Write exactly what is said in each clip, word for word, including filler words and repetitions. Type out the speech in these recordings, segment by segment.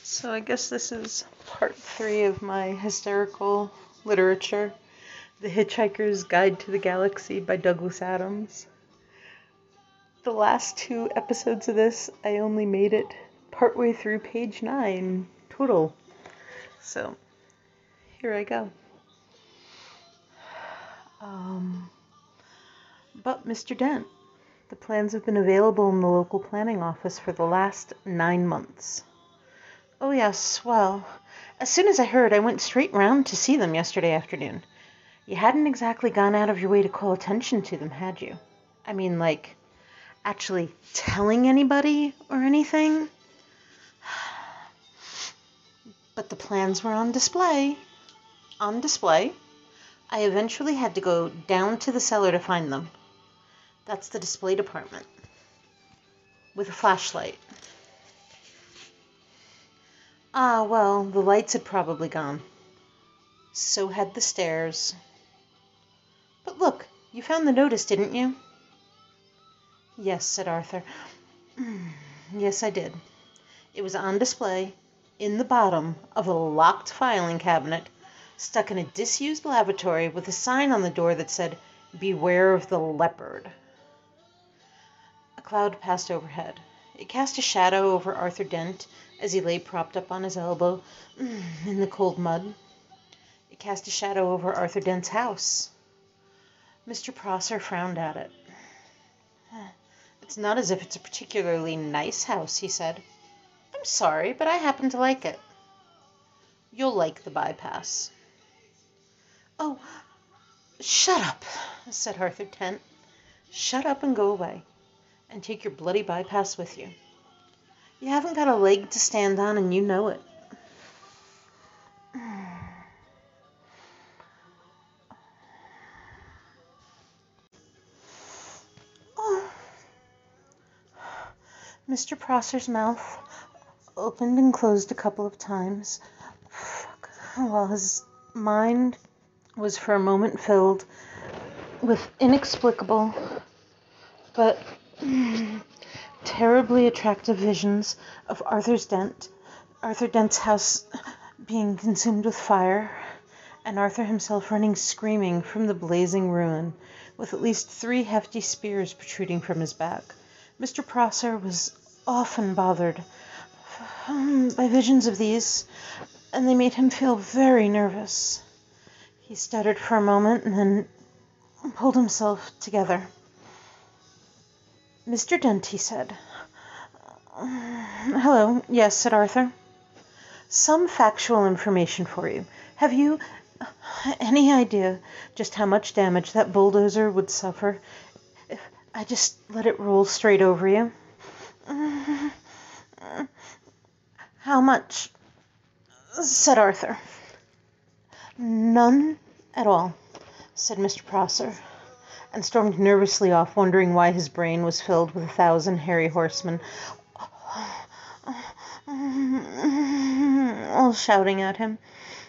So I guess this is part three of my hysterical literature, The Hitchhiker's Guide to the Galaxy by Douglas Adams. The last two episodes of this, I only made it partway through page nine total. So here I go. Um, but Mister Dent, the plans have been available in the local planning office for the last nine months. Oh, yes, well, as soon as I heard, I went straight round to see them yesterday afternoon. You hadn't exactly gone out of your way to call attention to them, had you? I mean, like, actually telling anybody or anything? But the plans were on display. On display. I eventually had to go down to the cellar to find them. That's the display department. With a flashlight. Ah, well, the lights had probably gone. So had the stairs. But look, you found the notice, didn't you? Yes, said Arthur. Yes, I did. It was on display in the bottom of a locked filing cabinet, stuck in a disused lavatory with a sign on the door that said, "Beware of the leopard." A cloud passed overhead. It cast a shadow over Arthur Dent as he lay propped up on his elbow in the cold mud. It cast a shadow over Arthur Dent's house. Mister Prosser frowned at it. "It's not as if it's a particularly nice house," he said. "I'm sorry, but I happen to like it." "You'll like the bypass." "Oh, shut up," said Arthur Dent. "Shut up and go away, and take your bloody bypass with you. You haven't got a leg to stand on, and you know it." Oh. Mister Prosser's mouth opened and closed a couple of times, while his mind was for a moment filled with inexplicable but terribly attractive visions of Arthur's Dent, Arthur Dent's house being consumed with fire, and Arthur himself running screaming from the blazing ruin, with at least three hefty spears protruding from his back. Mister Prosser was often bothered by visions of these, and they made him feel very nervous. He stuttered for a moment and then pulled himself together. "Mister Dent," he said. "Hello, yes," said Arthur. "Some factual information for you. Have you any idea just how much damage that bulldozer would suffer if I just let it roll straight over you?" "How much?" said Arthur. "None at all," said Mister Prosser, and stormed nervously off, wondering why his brain was filled with a thousand hairy horsemen, all shouting at him.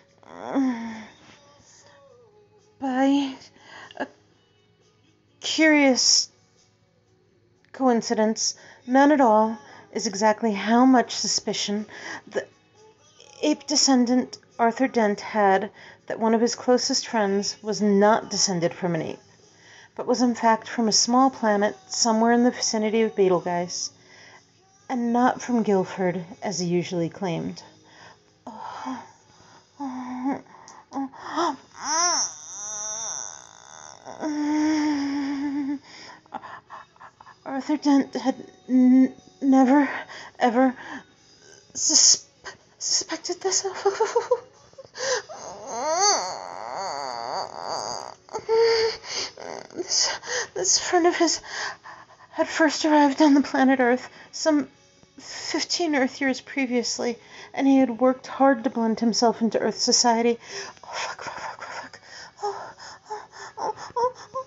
By a curious coincidence, none at all, is exactly how much suspicion the ape descendant Arthur Dent had that one of his closest friends was not descended from an ape, but was in fact from a small planet somewhere in the vicinity of Betelgeuse, and not from Guilford, as he usually claimed. Oh, oh, oh, oh. Arthur Dent had n- never, ever sus- suspected this. this. This friend of his had first arrived on the planet Earth some fifteen Earth years previously, and he had worked hard to blend himself into Earth society. Oh, fuck, fuck, fuck, fuck. Oh, oh, oh, oh, oh.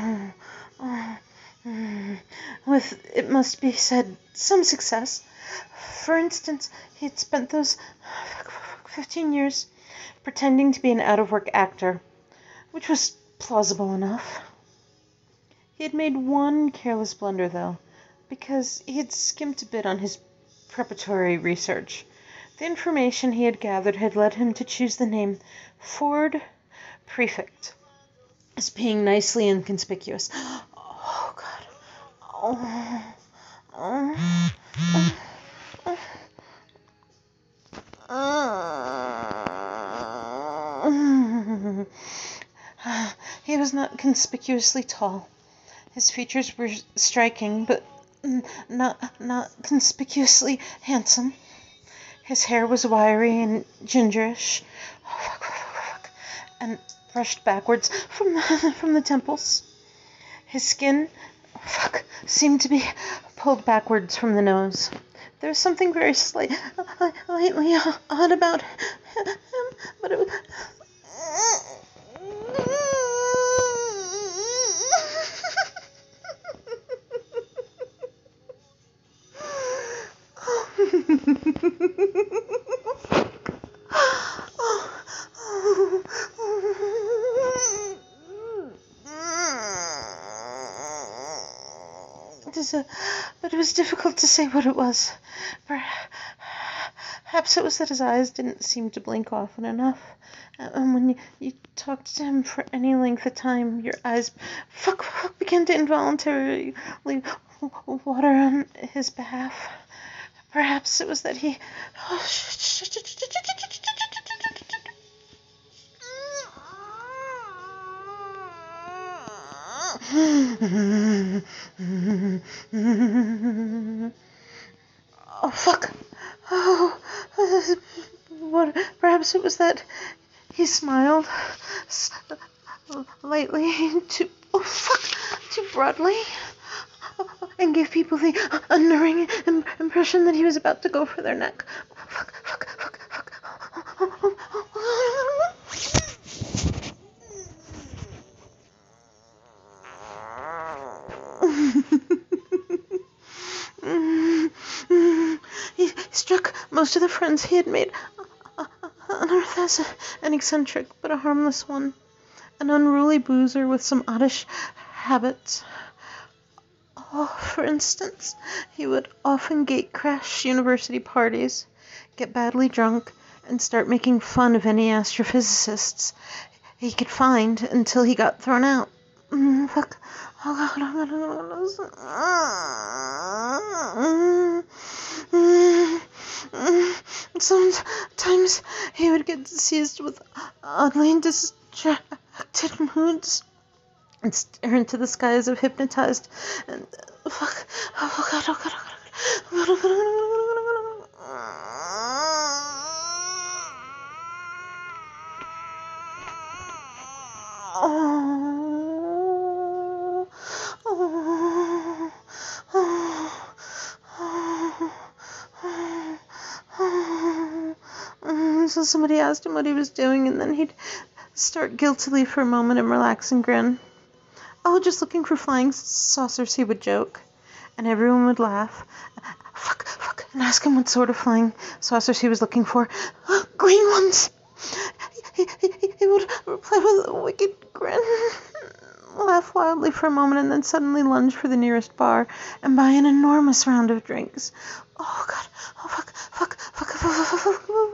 With, it must be said, some success. For instance, he had spent those fifteen years pretending to be an out-of-work actor, which was plausible enough. He had made one careless blunder, though, because he had skimped a bit on his preparatory research. The information he had gathered had led him to choose the name Ford Prefect as being nicely inconspicuous. Oh, God. Oh. Oh. Oh. He was not conspicuously tall. His features were striking, but not not conspicuously handsome. His hair was wiry and gingerish, and brushed backwards from the, from the temples. His skin fuck, seemed to be pulled backwards from the nose. There was something very slight, slightly odd about him, but it was... But it was difficult to say what it was. Perhaps it was that his eyes didn't seem to blink often enough. And when you, you talked to him for any length of time, your eyes fuck, fuck, began to involuntarily water on his behalf. Perhaps it was that he... Oh, oh, fuck. Oh, what? Perhaps it was that he smiled lightly, too, oh, fuck, too broadly, and gave people the unnerving impression that he was about to go for their neck. Fuck, fuck, fuck, fuck. He struck most of the friends he had made on Earth as an eccentric, but a harmless one. An unruly boozer with some oddish habits. Oh, for instance, he would often gate-crash university parties, get badly drunk, and start making fun of any astrophysicists he could find until he got thrown out. Mm, fuck. Oh, God. Sometimes he would get seized with oddly distracted moods and stare into the sky as if hypnotized. And fuck. Oh, God. Oh, God. Oh, God. So somebody asked him what he was doing, and then he'd start guiltily for a moment and relax and grin. Oh, just looking for flying saucers, he would joke, and everyone would laugh. Fuck, fuck, and ask him what sort of flying saucers he was looking for. Green ones! He, he, he, he would reply with a wicked grin, laugh wildly for a moment, and then suddenly lunge for the nearest bar and buy an enormous round of drinks. Oh, God. Oh, fuck, fuck, fuck, fuck, fuck, fuck, fuck, fuck me.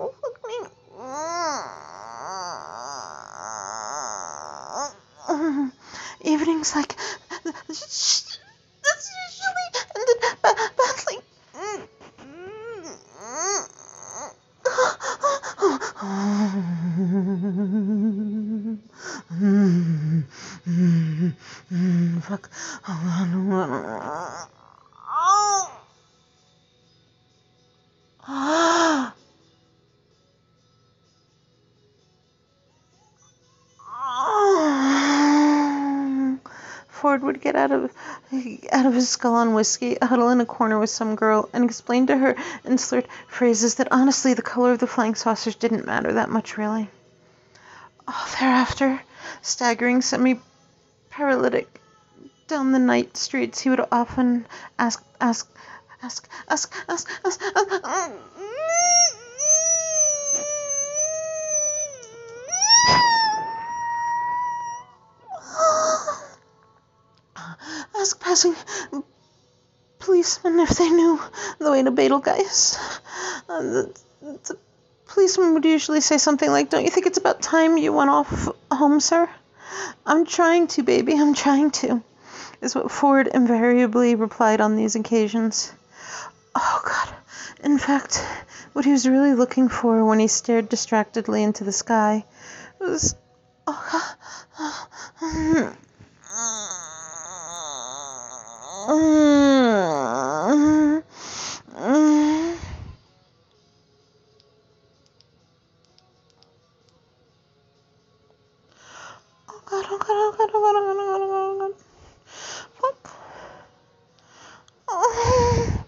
Evenings like that's usually ended badly. Fuck. Ford would get out of out of his skull on whiskey, huddle in a corner with some girl, and explain to her in slurred phrases that honestly the color of the flying saucers didn't matter that much, really. Oh, thereafter, staggering semi-paralytic down the night streets, he would often ask ask Ask, ask, ask, ask, ask. Ask passing policemen if they knew the way to Betelgeuse. Uh, the, the policeman would usually say something like, "Don't you think it's about time you went off home, sir?" "I'm trying to, baby, I'm trying to," is what Ford invariably replied on these occasions. Oh, God. In fact, what he was really looking for when he stared distractedly into the sky was... Oh, God. Oh, God, oh, God, oh, God, oh, God, oh, God, oh, God, oh, God. Fuck. Oh.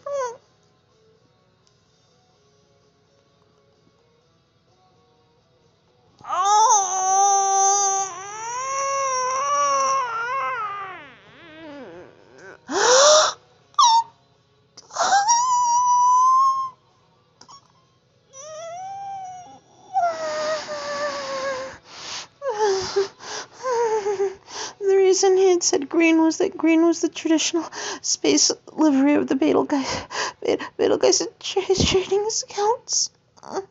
The reason he had said green was that green was the traditional space livery of the Betelgeuse. Betelgeuse trading accounts. Oh,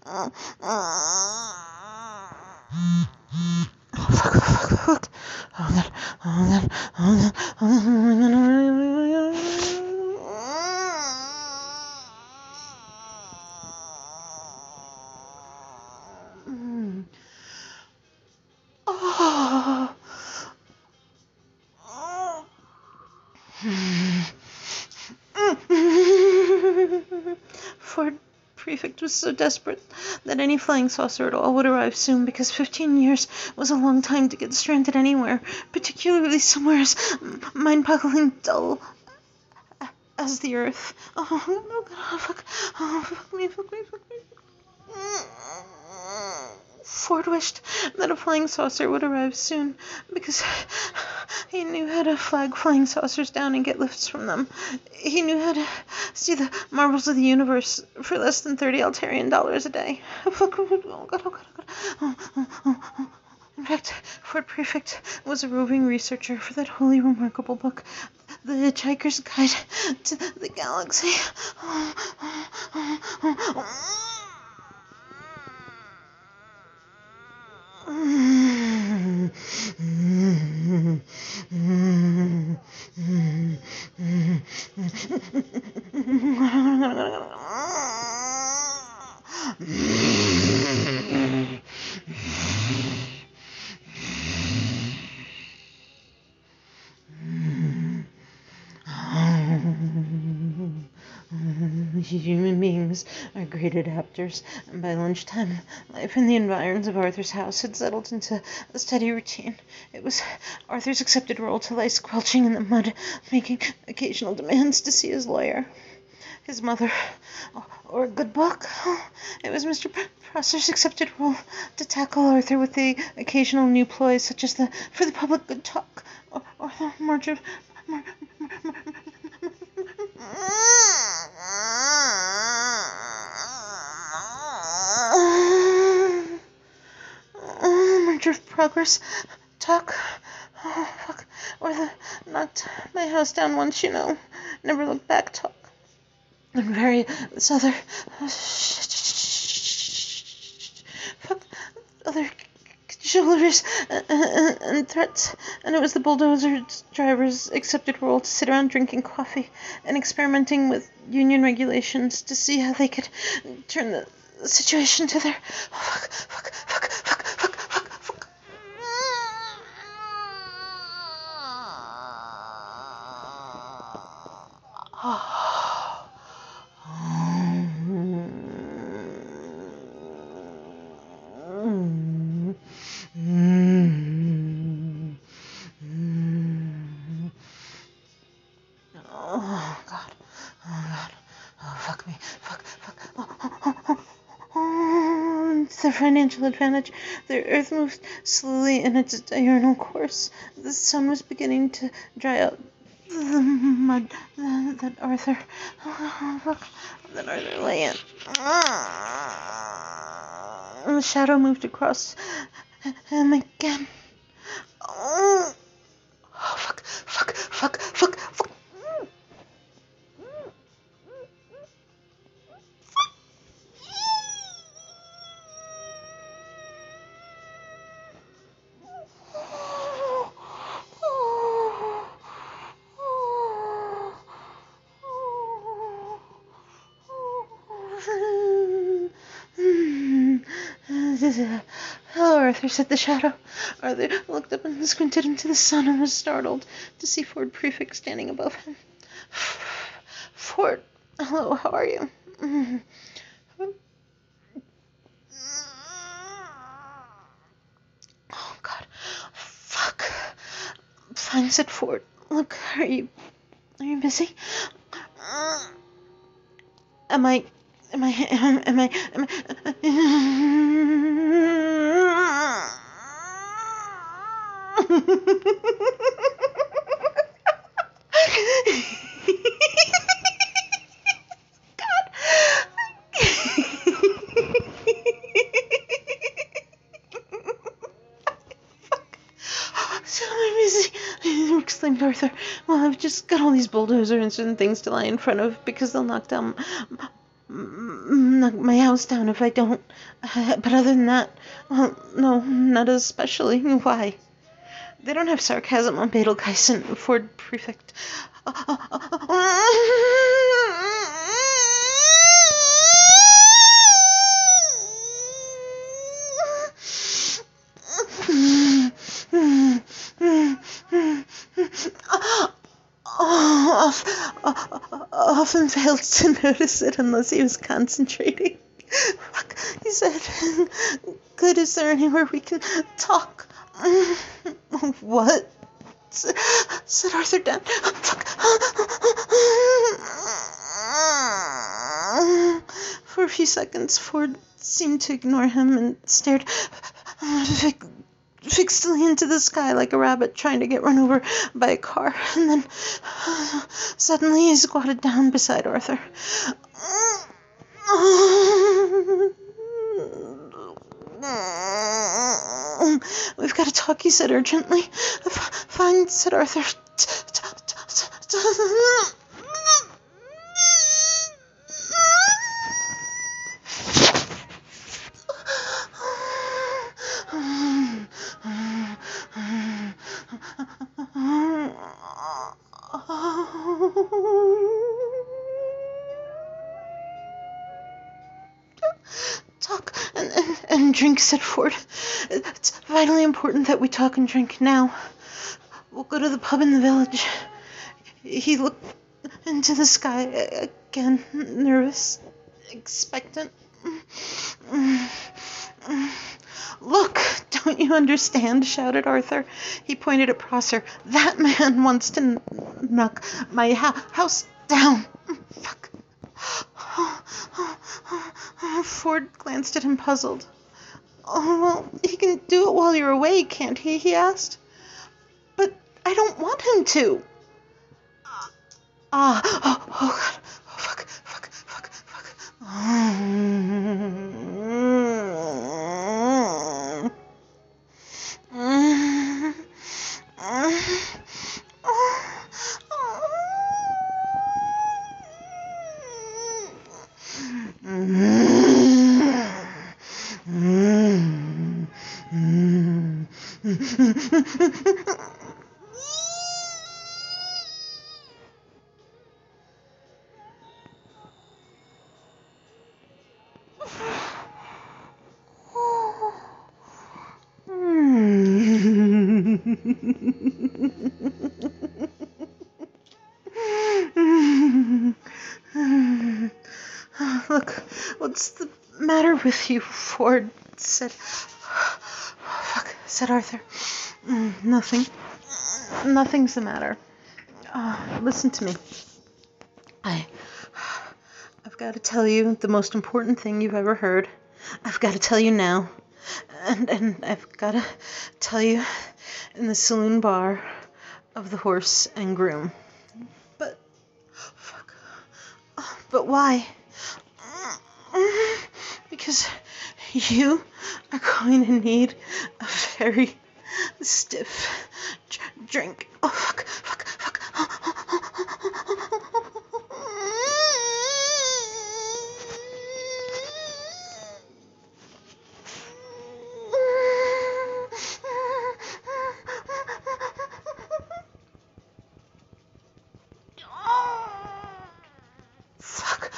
fuck, fuck, fuck. Oh, God. Oh, God. Oh, God. Oh, God. Ford Prefect was so desperate that any flying saucer at all would arrive soon, because fifteen years was a long time to get stranded anywhere, particularly somewhere as mind-boggling dull as the Earth. Oh, oh, God, fuck. Oh, fuck me, fuck me, fuck me. Ford wished that a flying saucer would arrive soon, because he knew how to flag flying saucers down and get lifts from them. He knew how to see the marvels of the universe for less than thirty Altarian dollars a day. Oh, God, oh, God, oh, God, oh, oh, oh, oh. In fact, Ford Prefect was a roving researcher for that wholly remarkable book, The Hitchhiker's Guide to the Galaxy. Oh, oh, oh, oh, oh. Human beings are great adapters, and by lunchtime, life in the environs of Arthur's house had settled into a steady routine. It was Arthur's accepted role to lie squelching in the mud, making occasional demands to see his lawyer, his mother, or a good book. It was Mister Prosser's accepted role to tackle Arthur with the occasional new ploys, such as the for the public good talk, or, or the merge of... Mer, mer, mer, mer, merger of progress talk. Oh, fuck. Or the knocked my house down once, you know. Never look back talk. And very this other fuck other chivalrous and, and, and threats, and it was the bulldozer driver's accepted role to sit around drinking coffee and experimenting with union regulations to see how they could turn the situation to their... Oh, fuck, fuck, fuck, fuck, fuck, fuck, fuck. Oh. Oh, God. Oh, God. Oh, fuck me. Fuck, fuck. Oh, oh, oh, oh. Oh, it's their financial advantage. The Earth moved slowly in its diurnal course. The sun was beginning to dry out. The mud that, that Arthur, that Arthur lay in. And the shadow moved across him again. Oh, fuck, fuck, fuck, fuck, fuck. Hello, Arthur, said the shadow. Arthur looked up and squinted into the sun and was startled to see Ford Prefect standing above him. Ford, hello, how are you? Oh, God. Fuck. Fine, said Ford. Look, are you... Are you busy? Am I... Am I... Am, am I... Am God. So busy, exclaimed Arthur. Well, I've just got all these bulldozers and things to lie in front of because they'll knock down knock my house down if I don't. Uh, but other than that, well, no, not especially. Why? They don't have sarcasm on Betelgeuse, Ford Prefect. Often failed to notice it unless he was concentrating. Fuck, he said. Good, is there anywhere we can talk? What? Said Arthur Dent. Fuck. For a few seconds, Ford seemed to ignore him and stared fixedly into the sky like a rabbit trying to get run over by a car, and then uh, suddenly he squatted down beside Arthur. We've got to talk, he said urgently. Fine, said Arthur. Talk and, and, and drink, said Ford. It's vitally important that we talk and drink now. We'll go to the pub in the village. He looked into the sky again, nervous, expectant. Look, don't you understand? Shouted Arthur. He pointed at Prosser. That man wants to n- knock my ha- house down. Fuck. Ford glanced at him, puzzled. Oh, well, he can do it while you're away, can't he? He asked. But I don't want him to. Ah, oh, oh, God. Oh, fuck, fuck, fuck, fuck. Look, what's the matter with you? Ford said. Fuck, said Arthur. Mm, nothing. Nothing's the matter. Uh, listen to me. I, I've got to tell you the most important thing you've ever heard. I've got to tell you now. And, and I've got to tell you in the saloon bar of the Horse and Groom. But But why? Because you are going to need a very stiff drink. Oh, fuck, fuck, fuck. Fuck.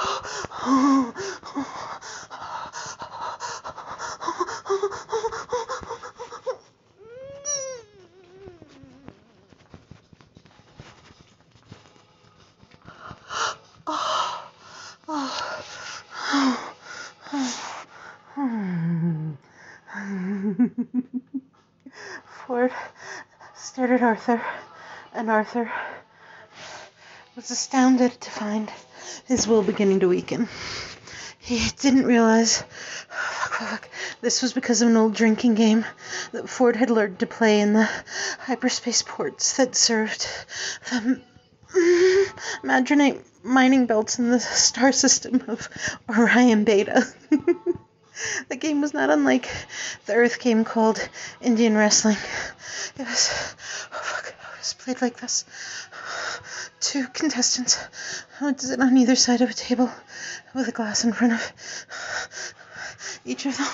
Ford stared at Arthur, and Arthur was astounded to find his will beginning to weaken. He didn't realize fuck, fuck, this was because of an old drinking game that Ford had learned to play in the hyperspace ports that served the Madronite mining belts in the star system of Orion Beta. The game was not unlike the Earth game called Indian Wrestling. It was, oh fuck, it was played like this. Two contestants would sit on either side of a table with a glass in front of each of them.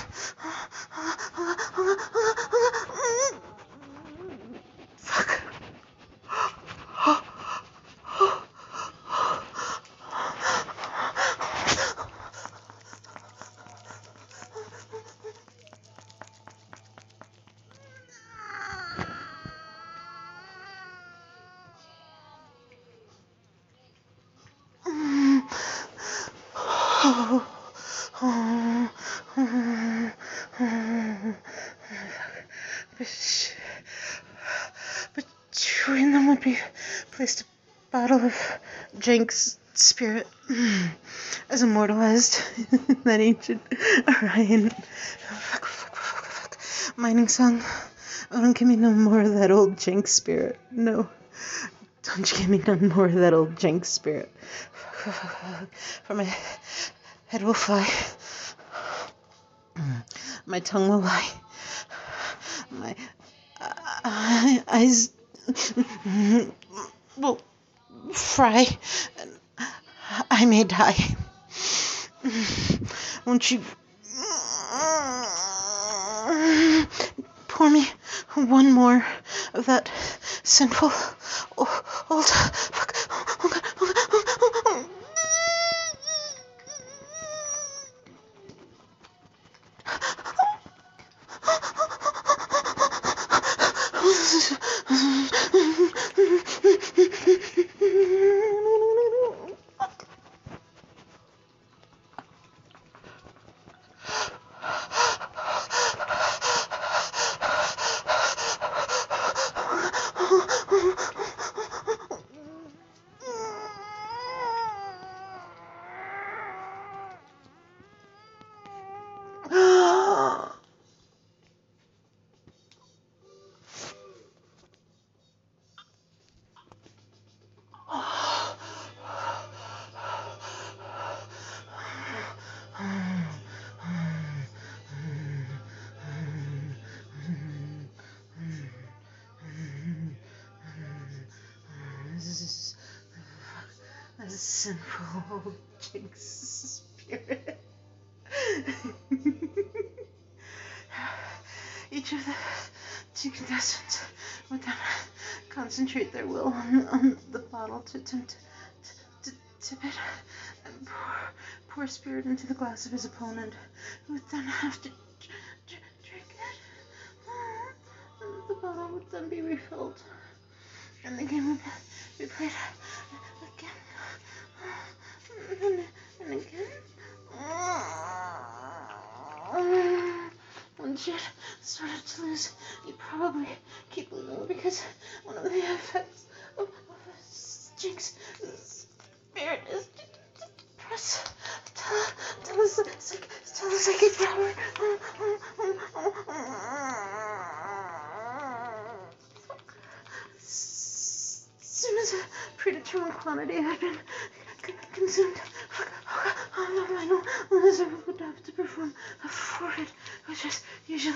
Fuck. But between them would be placed a bottle of Jenks spirit, as immortalized in that ancient Orion fuck, fuck, fuck, fuck, mining song. Oh, don't give me no more of that old Jenks spirit. No, don't give me no more of that old Jenks spirit. Fuck, fuck, fuck. For my head will fly. My tongue will lie. My uh, eyes will fry. And I may die. Won't you pour me one more of that sinful old fuck. Oh God, oh God, oh God. A sinful old Jinx spirit. Each of the two contestants would then concentrate their will on, on the bottle to attempt to, to tip it and pour, pour spirit into the glass of his opponent, who would then have to dr- dr- drink it. And the bottle would then be refilled, and the game would be played again. And, and again. When Jed started to lose, you probably keep losing because one of the effects of, of Jinx spirit is to, to press tele, tele, psych, telepsychic power. As soon as a predetermined quantity had been c- consumed, final lizard would have to perform a forfeit, which is usually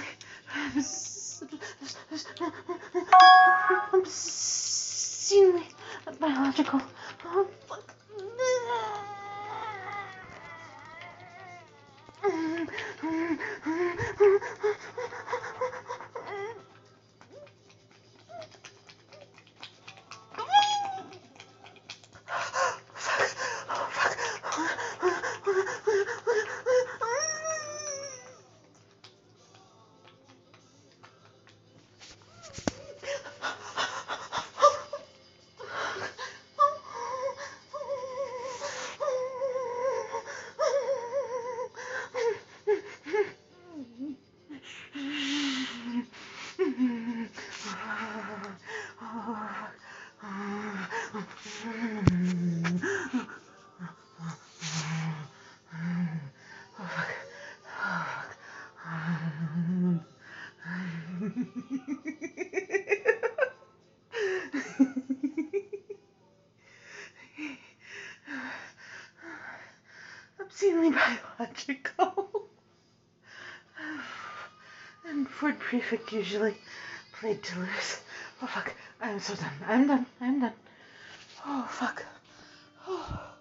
obscenely biological. Oh, fuck. Obscenely biological. And Ford Prefect usually played to lose. Oh fuck, I'm so done. I'm done. I'm done. Oh fuck. Oh.